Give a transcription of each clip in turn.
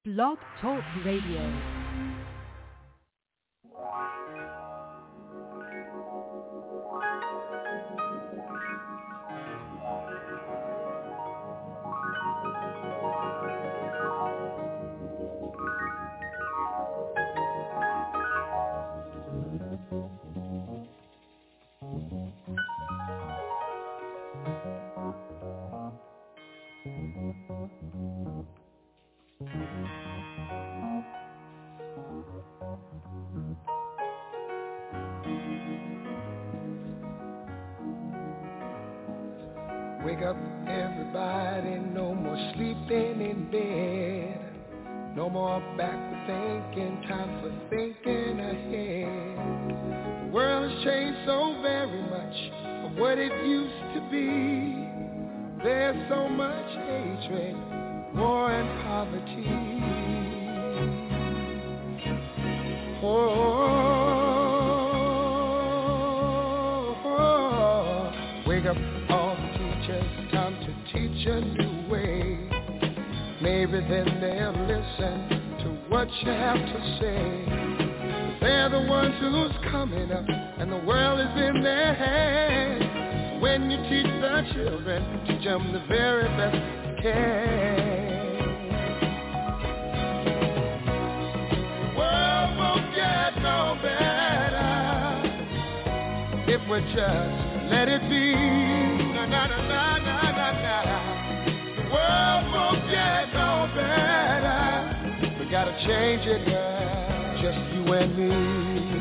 Blog Talk Radio. Wake up, everybody, no more sleeping in bed. No more backward thinking, time for thinking ahead. The world has changed so very much from what it used to be. There's so much hatred, war and poverty. Wake up, all the teachers, time to teach a new way. Maybe then they'll listen to what you have to say. They're the ones who's coming up, and the world is in their hands. When you teach the children, teach them the very best you can. The world won't get no better if we just let it be. Na na na na na na na. The world won't get no better. We gotta change it, girl. Just you and me.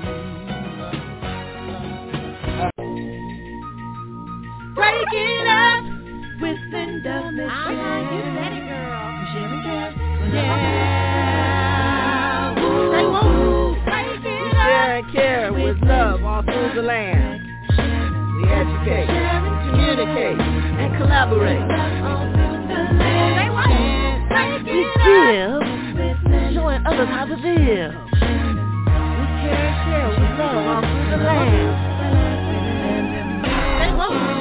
Break it up with Linda Michelle. You said it, girl. Yeah. Say woo. Break it up. Share and care with love all through the land. We educate, communicate, and collaborate. Say what? We give, showing others how to live. We care and share with love all through the land. Say what?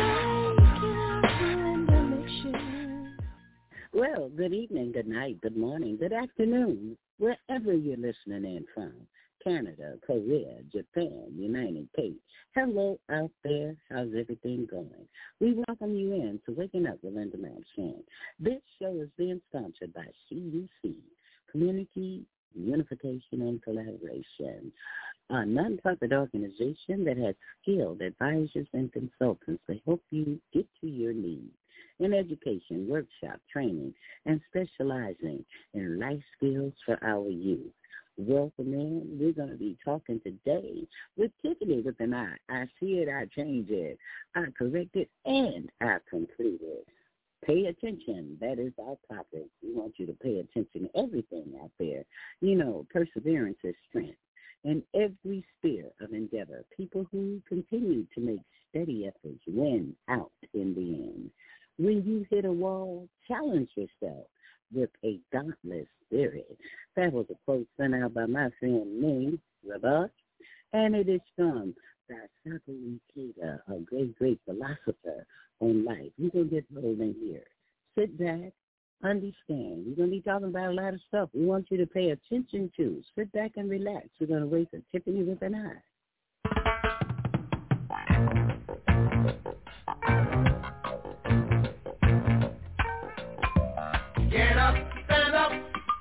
Well, good evening, good night, good morning, good afternoon, wherever you're listening in from. Canada, Korea, Japan, United States. Hello out there. How's everything going? We welcome you in to Waking Up with Linda Madsen. This show is being sponsored by CUC, Community Unification and Collaboration, a nonprofit organization that has skilled advisors and consultants to help you get to your needs in education, workshop, training, and specializing in life skills for our youth. Welcome in. We're going to be talking today with Tiffany with an I. I see it, I change it, I correct it, and I complete it. Pay attention. That is our topic. We want you to pay attention to everything out there. You know, perseverance is strength. In every sphere of endeavor, people who continue to make steady efforts win out in the end. When you hit a wall, challenge yourself with a dauntless spirit. That was a quote sent out by my friend Ming Rabah, and it is from Daisaku Ikeda, a great philosopher on life. We're going to get rolling here. Sit back, understand. We're going to be talking about a lot of stuff we want you to pay attention to. Sit back and relax. We're going to wait for Tiffany with an I. Get up, stand up.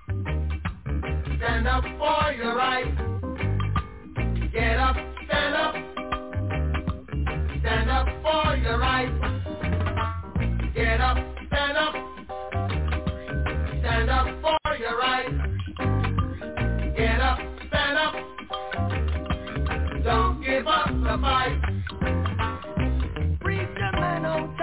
Stand up for your right. Get up, stand up. Stand up for your right. Get up, stand up. Stand up for your right. Get up, stand up. Don't give up the fight. Preacher man on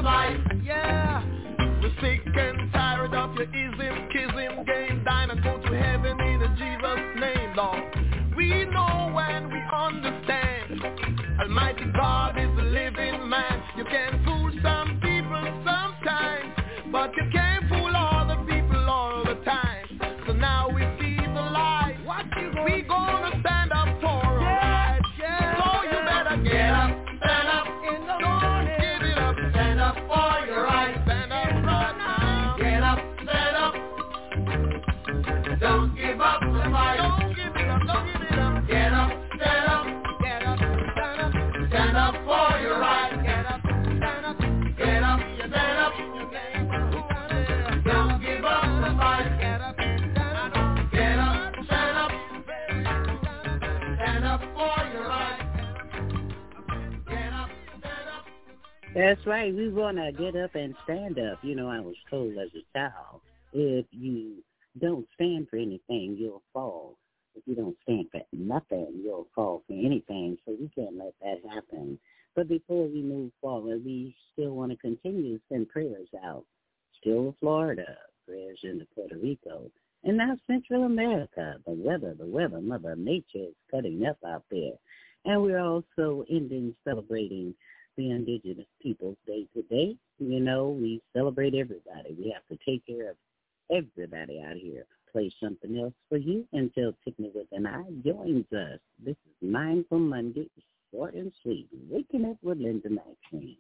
life. Yeah, we're sick and tired of your ism, kism game. Dine and go to heaven in Jesus' name, Lord. We know and we understand. Almighty God is a living man. You can fool some people sometimes, but you can't fool all the people all the time. So now we see the light. We gonna stand up for our rights. Yeah. So you better get up, stand up in the morning. Give it up, stand up for your rights. Stand up right now. Get up, stand up. Don't give up the fight. Don't give it up, don't give it up. Get up, stand up. Get up, stand up. Stand up for your rights. Get up, stand up. Get up, stand up. Don't give up the fight. Get up, stand up. Get up, stand up. Stand up for your rights. Get up, stand up. That's right. We want to get up and stand up. You know, I was told as a child, if you don't stand for anything, you'll fall. If you don't stand for nothing, you'll fall for anything. So we can't let that happen. But before we move forward, we still want to continue to send prayers out. Still Florida, prayers into Puerto Rico, and now Central America. The weather, Mother Nature is cutting up out there. And we're also celebrating the Indigenous Peoples Day today. You know, we celebrate everybody. We have to take care of everybody out here. Play something else for you until Tiffany with an I joins us. This is Mindful Monday, short and sweet. Waking up with Linda Maxine.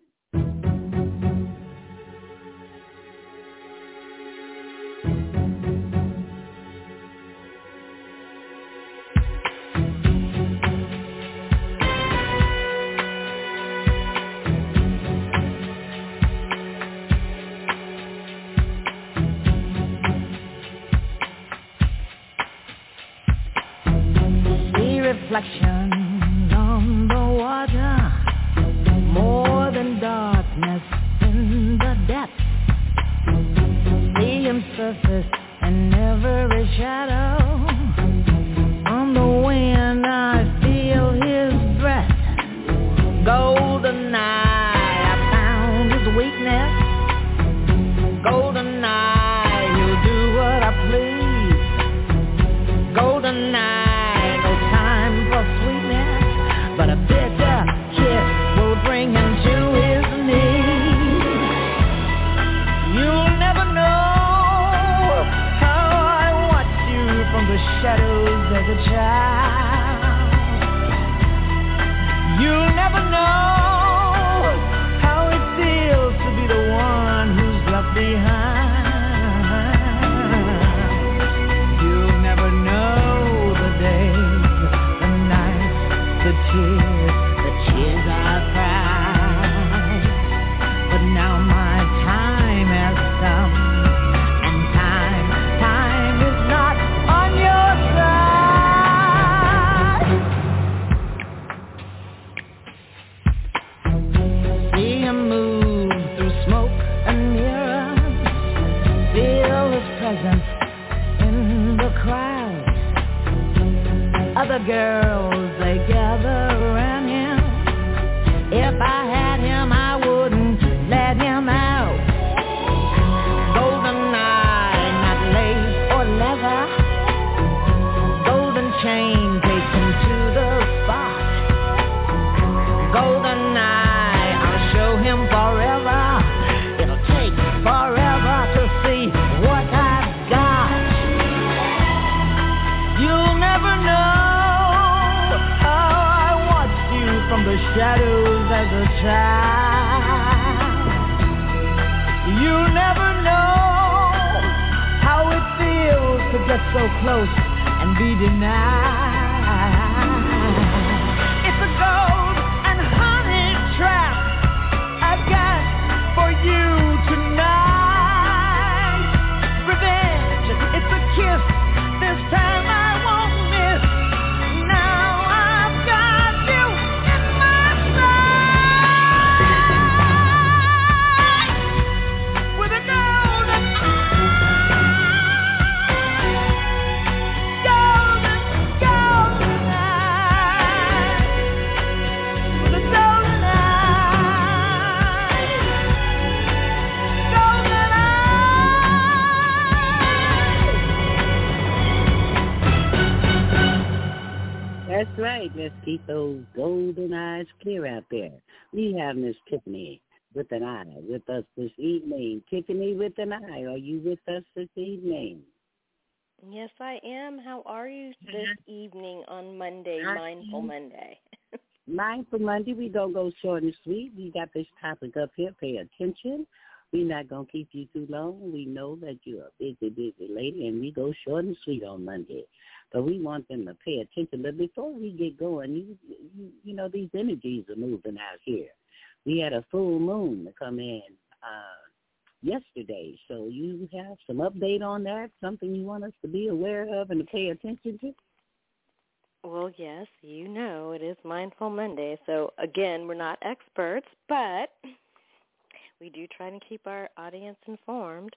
Reflections on the water, more than darkness in the depths. See him surface in every shadow. On the wind I feel his breath. Golden eye, I found his weakness. Golden eye, he'll do what I please. Golden eye, but a bitter kiss will bring him to his knees. You'll never know how I watched you from the shadows as a child. You'll never know how it feels to be the one who's left behind. You'll never know the days, the nights, the tears I cried. But now my time has come, and time is not on your side. See him move through smoke and mirrors, feel his presence in the crowd. Other girls, they gather around him. If I had him, I wouldn't let him out. Golden eye, not lace or leather. Golden chain takes him to the spot. Golden eye, I'll show him forever. It'll take forever to see what I've got. You'll never know from the shadows as a child. You never know how it feels to get so close and be denied. It's a gold and honey trap I've got for you tonight. Revenge, it's a kiss, this time I won't miss. Go! right. Let's keep those golden eyes clear out there. We have Miss Tiffany with an eye with us this evening. Tiffany with an eye, are you with us this evening? Yes, I am. How are you this evening on Monday, Mindful Monday? Mindful Monday, we don't go short and sweet. We got this topic up here. Pay attention. We're not going to keep you too long. We know that you're a busy, busy lady, and we go short and sweet on Monday. But we want them to pay attention. But before we get going, you know, these energies are moving out here. We had a full moon to come in yesterday. So you have some update on that, something you want us to be aware of and to pay attention to? Well, yes, you know, it is Mindful Monday. So, again, we're not experts, but we do try to keep our audience informed.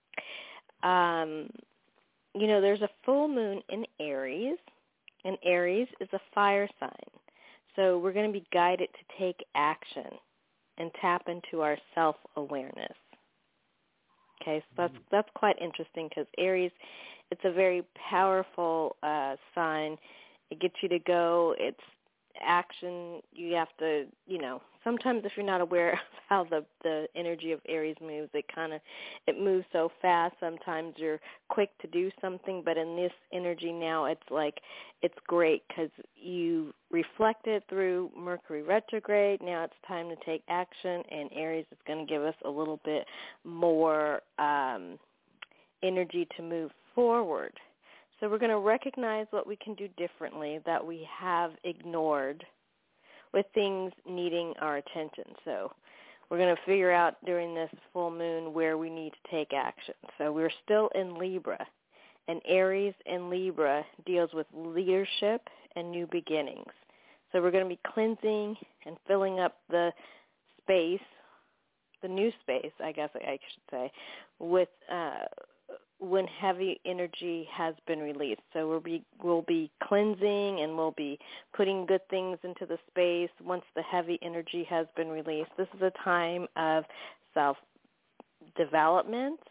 You know, there's a full moon in Aries, and Aries is a fire sign. So we're going to be guided to take action and tap into our self-awareness. Okay, so that's quite interesting because Aries, it's a very powerful sign. It gets you to go. It's action. You have to, you know, sometimes if you're not aware of how the energy of Aries moves, it moves so fast. Sometimes you're quick to do something, but in this energy now, it's great because you reflected through Mercury retrograde. Now it's time to take action, and Aries is going to give us a little bit more energy to move forward. So we're going to recognize what we can do differently that we have ignored with things needing our attention. So we're going to figure out during this full moon where we need to take action. So we're still in Libra, and Aries in Libra deals with leadership and new beginnings. So we're going to be cleansing and filling up the space, the new space, I guess I should say, with when heavy energy has been released. So we'll be cleansing and we'll be putting good things into the space once the heavy energy has been released. This is a time of self-development,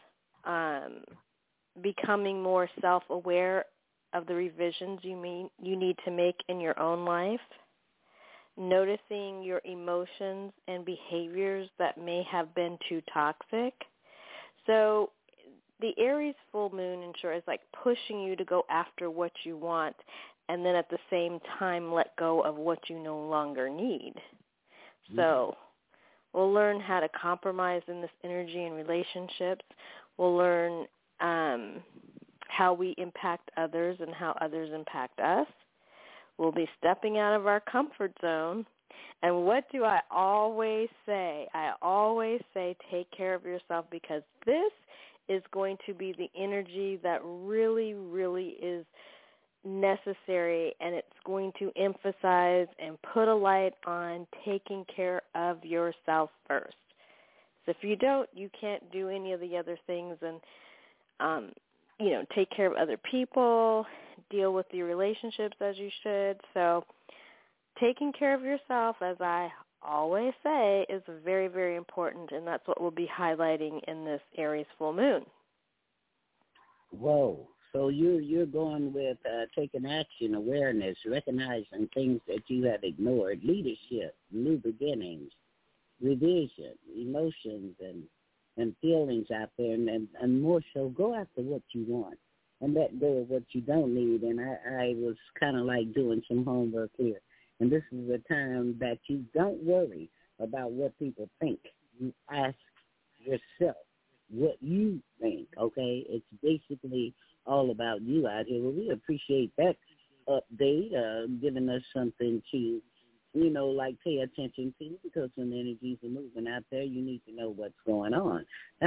becoming more self-aware of the revisions you need to make in your own life, noticing your emotions and behaviors that may have been too toxic. So the Aries full moon, in short, is like pushing you to go after what you want and then at the same time let go of what you no longer need. So we'll learn how to compromise in this energy and relationships. We'll learn how we impact others and how others impact us. We'll be stepping out of our comfort zone. And what do I always say? I always say take care of yourself, because this is going to be the energy that really, really is necessary, and it's going to emphasize and put a light on taking care of yourself first. So if you don't, you can't do any of the other things and, take care of other people, deal with your relationships as you should. So taking care of yourself, as I always say, is very, very important, and that's what we'll be highlighting in this Aries full moon. Whoa. So you're going with taking action, awareness, recognizing things that you have ignored, leadership, new beginnings, revision, emotions, and feelings out there, and more so go after what you want and let go of what you don't need. And I was kind of like doing some homework here. And this is a time that you don't worry about what people think. You ask yourself what you think, okay? It's basically all about you out here. Well, we appreciate that update, giving us something to, pay attention to, because when energies are moving out there, you need to know what's going on.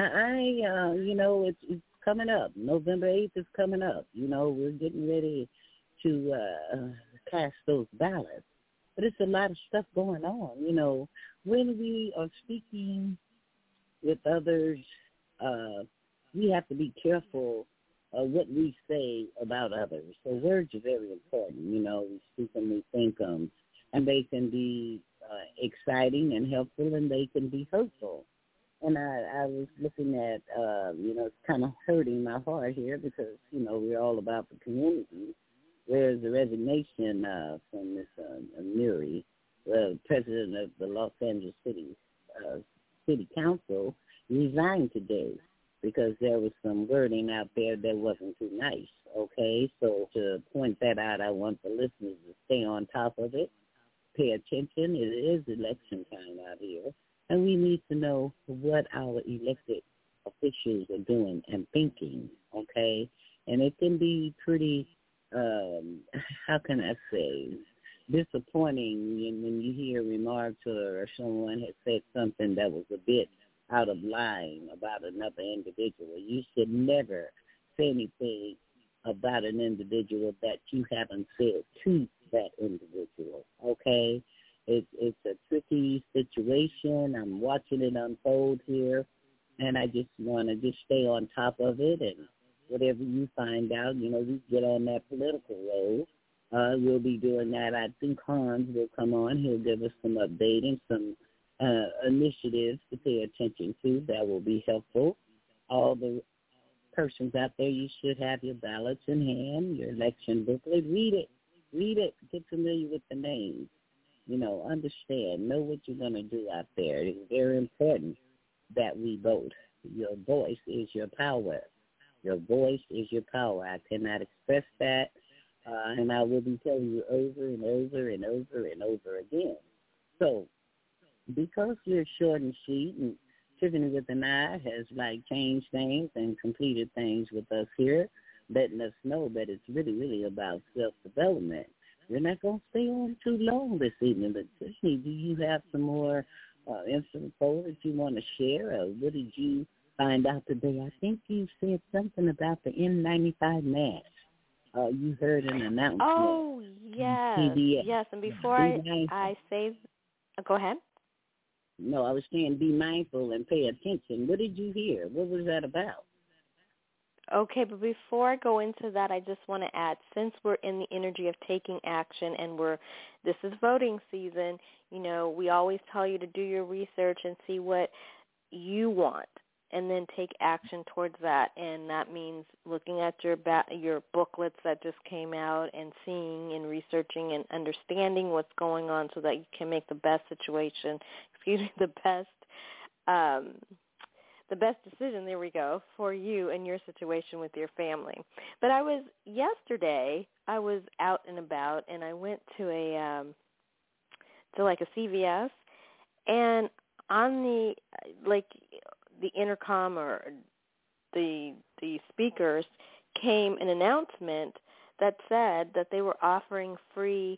It's coming up. November 8th is coming up. We're getting ready to cast those ballots. But it's a lot of stuff going on. When we are speaking with others, we have to be careful of what we say about others. So words are very important. We speak and we think them, and they can be exciting and helpful, and they can be hurtful. And I was looking at, it's kind of hurting my heart here because, we're all about the community. There's a resignation from Ms. Muri, the president of the Los Angeles City Council, resigned today because there was some wording out there that wasn't too nice, okay? So to point that out, I want the listeners to stay on top of it, pay attention. It is election time out here, and we need to know what our elected officials are doing and thinking, okay? And it can be pretty, how can I say, disappointing when you hear remarks or someone has said something that was a bit out of line about another individual. You should never say anything about an individual that you haven't said to that individual, okay? It's a tricky situation. I'm watching it unfold here, and I just want to just stay on top of it, and whatever you find out, we get on that political road. We'll be doing that. I think Hans will come on. He'll give us some updating, some initiatives to pay attention to that will be helpful. All the persons out there, you should have your ballots in hand, your election booklet. Read it. Get familiar with the names. Understand. Know what you're going to do out there. It's very important that we vote. Your voice is your power. Your voice is your power. I cannot express that, and I will be telling you over and over and over and over again. So, because we're short and sweet, and Tiffany with an I has changed things and completed things with us here, letting us know that it's really, really about self-development. We're not going to stay on too long this evening, but Tiffany, do you have some more info that you want to share, or what did you find out today? I think you said something about the N95 mask. You heard an announcement. Oh, yes. CBS. Yes, and before I say, go ahead. No, I was saying be mindful and pay attention. What did you hear? What was that about? Okay, but before I go into that, I just want to add, since we're in the energy of taking action and this is voting season, we always tell you to do your research and see what you want and then take action towards that. And that means looking at your booklets that just came out and seeing and researching and understanding what's going on so that you can make the best the best decision, there we go, for you and your situation with your family. But yesterday, I was out and about, and I went to a CVS, and on the intercom or the speakers came an announcement that said that they were offering free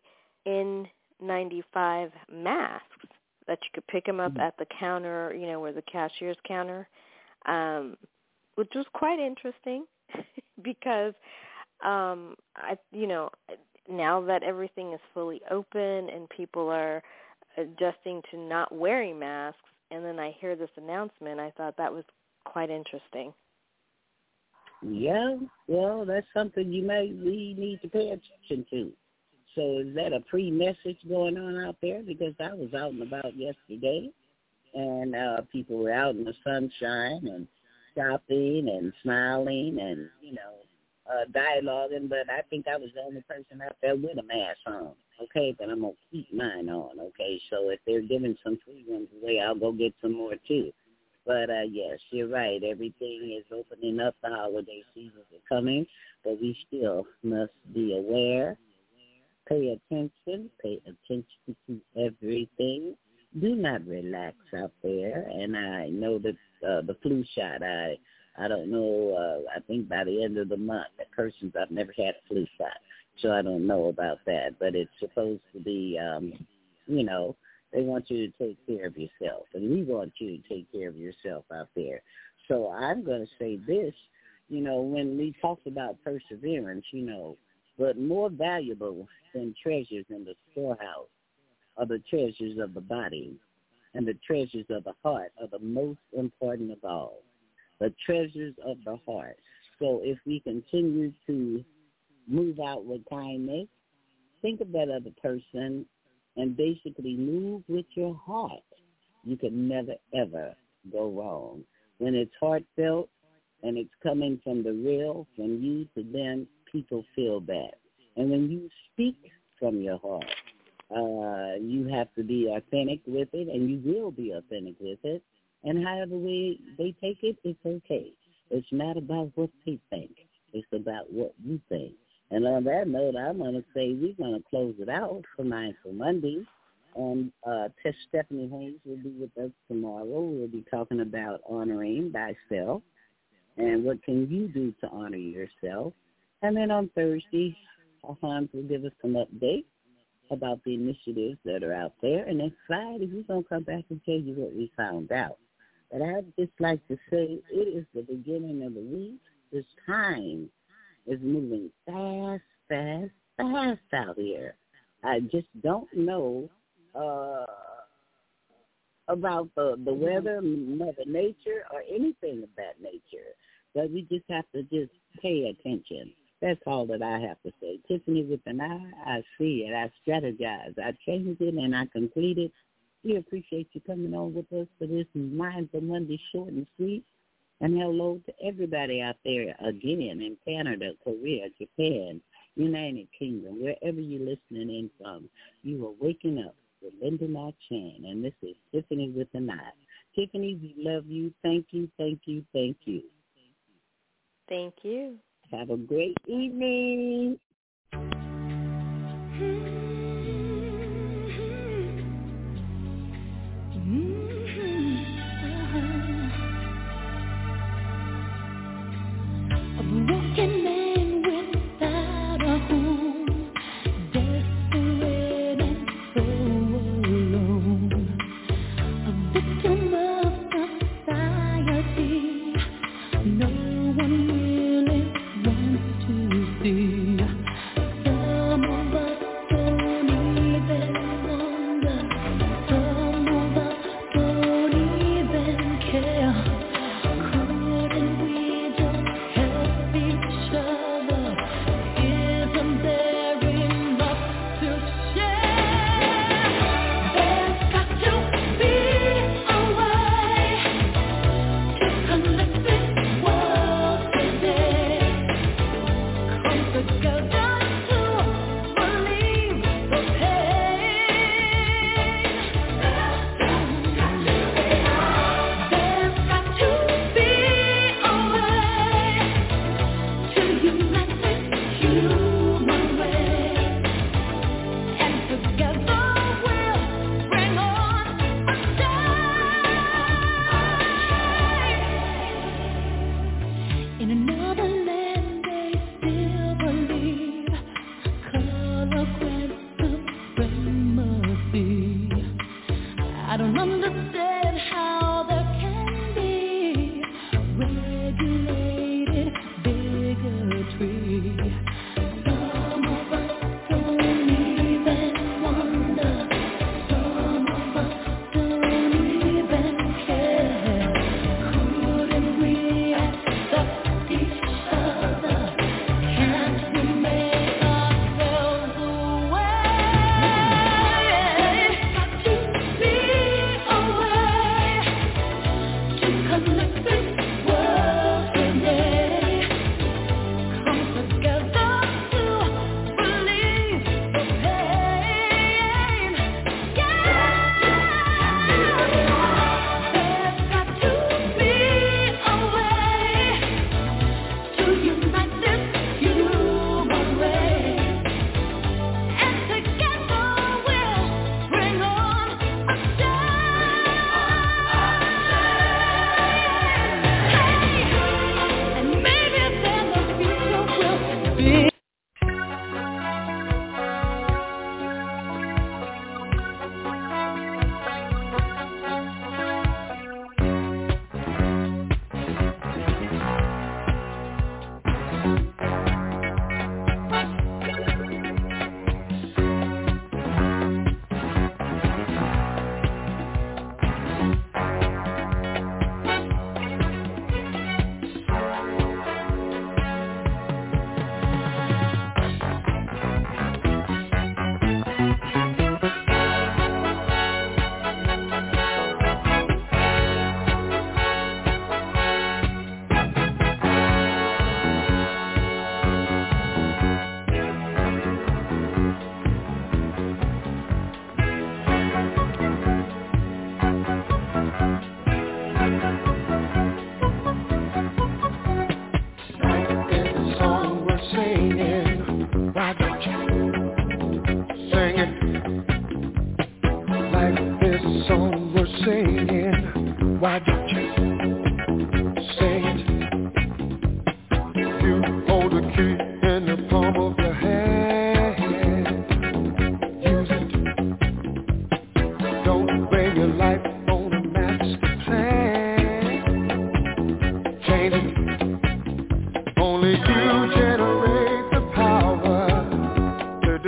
N95 masks, that you could pick them up at the counter, where the cashier's counter, which was quite interesting because, now that everything is fully open and people are adjusting to not wearing masks, and then I hear this announcement, I thought that was quite interesting. Yeah, well, that's something we need to pay attention to. So is that a pre-message going on out there? Because I was out and about yesterday, and people were out in the sunshine and shopping and smiling and, dialoguing, but I think I was the only person out there with a mask on, okay? But I'm going to keep mine on, okay? So if they're giving some free ones away, I'll go get some more too. But, yes, you're right. Everything is opening up. The holiday seasons are coming, but we still must be aware. Pay attention to everything. Do not relax out there. And I know that the flu shot, I don't know, I think by the end of the month, I've never had a flu shot, so I don't know about that. But it's supposed to be, they want you to take care of yourself, and we want you to take care of yourself out there. So I'm going to say this, when we talked about perseverance, but more valuable than treasures in the storehouse are the treasures of the body, and the treasures of the heart are the most important of all, the treasures of the heart. So if we continue to move out with kindness, think of that other person, and basically move with your heart, you can never, ever go wrong. When it's heartfelt and it's coming from the real, from you to them, people feel that. And when you speak from your heart, you have to be authentic with it, and you will be authentic with it. And however way they take it, it's okay. It's not about what they think. It's about what you think. And on that note, I'm going to say we're going to close it out for Mindful Monday. And Stephanie Hayes will be with us tomorrow. We'll be talking about honoring thyself and what can you do to honor yourself. And then on Thursday, Hans will give us some updates about the initiatives that are out there. And then Friday, we're going to come back and tell you what we found out. But I'd just like to say it is the beginning of the week. This time is moving fast, fast, fast out here. I just don't know about the weather, Mother Nature, or anything of that nature. But we just have to just pay attention. That's all that I have to say. Tiffany with an I see it, I strategize, I change it, and I complete it. We appreciate you coming on with us for this Mindful Monday short and sweet. And hello to everybody out there again in Canada, Korea, Japan, United Kingdom, wherever you're listening in from. You are waking up with Linda Knott Chan, and this is Tiffany with an I. Tiffany, we love you. Thank you, thank you, thank you. Thank you. Have a great evening. What?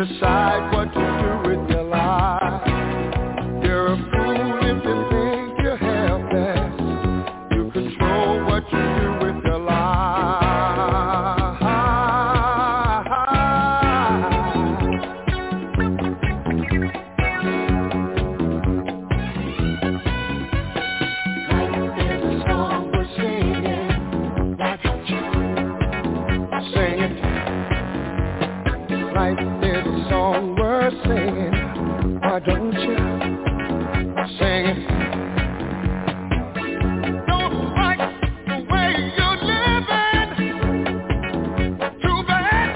decide what to do with your life. You're a fool if you think you have best. You control what you do with your life. Like there's a song worth singing. Why don't you sing it? Don't like the way you're living. Too bad.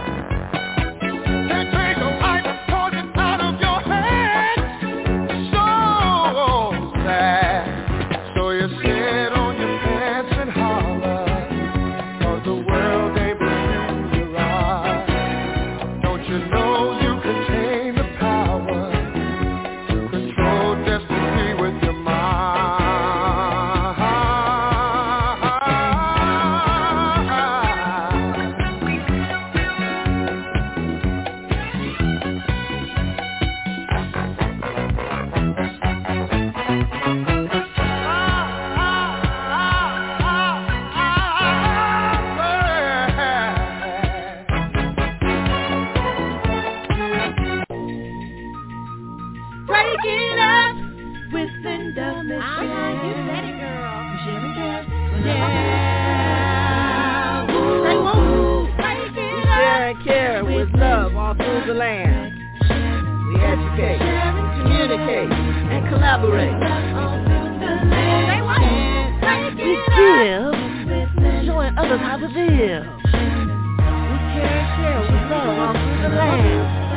Can't take a life, cause it's out of your hands. So sad. So you sit on your pants and holler, cause the world ain't been you right. Don't you know you contain the power to control destiny with your mind? Break it up with Linda Mitchell. You said it, girl. Jerry Jeff. Yeah. Say woo. Break it We share and care with love all through the land. We educate, communicate, and collaborate. Say what? We give, showing others how to live. We care and share with love all through the land.